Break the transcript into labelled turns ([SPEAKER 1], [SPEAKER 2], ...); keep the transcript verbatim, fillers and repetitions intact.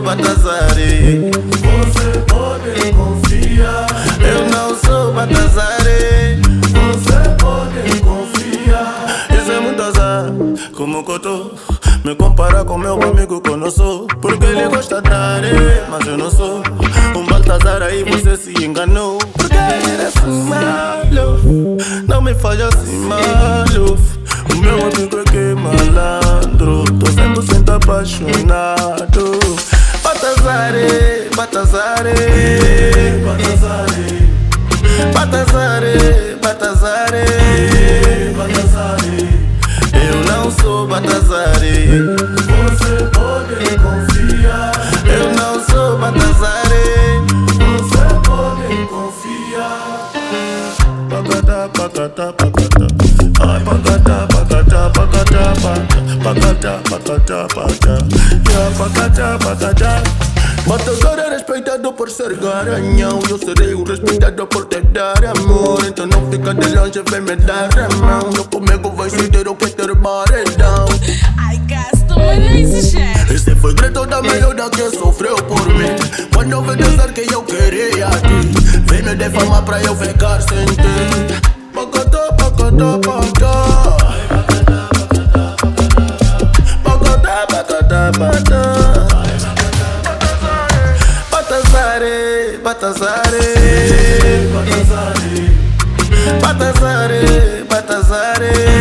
[SPEAKER 1] Baltazar.
[SPEAKER 2] Você pode confiar.
[SPEAKER 1] Eu não sou Baltazar.
[SPEAKER 2] Você pode confiar.
[SPEAKER 1] Isso é muito azar, como que eu tô. Me comparar com meu amigo que eu não sou. Porque ele gosta de dar, mas eu não sou um Baltazar, aí você se enganou. Porque ele é assim, malo. Não me faz assim, malo. O meu amigo é que é malandro. Tô cem por cento apaixonado. Baltazar, Baltazar,
[SPEAKER 2] Baltazar,
[SPEAKER 1] Baltazar, Baltazar,
[SPEAKER 2] Baltazar.
[SPEAKER 1] eu não sou Baltazar.
[SPEAKER 2] Você pode confiar.
[SPEAKER 1] Eu não sou Baltazar.
[SPEAKER 2] Você pode confiar.
[SPEAKER 1] Pacata, pacata, pacata. Ai, pacata, pacata, pacata, pacata, pacata, pacata. Yeah, pacata, pacata. Baltazar é respeitado por ser garanhão. Eu serei o respeitado por te dar amor. Então não fica de longe, vem me dar a mão. Não comigo vai ser o que ter paredão.
[SPEAKER 3] Ai, gasto, mas não exagera.
[SPEAKER 1] Esse foi grito da melhora que sofreu por mim. Quando eu vi dizer que eu queria ti, vem me defamar pra eu ficar sem ti. Pacata, pacata, pacata. Pacata, pacata, pacata. Baltazar, Baltazar,
[SPEAKER 2] Baltazar,
[SPEAKER 1] Baltazar, Baltazar.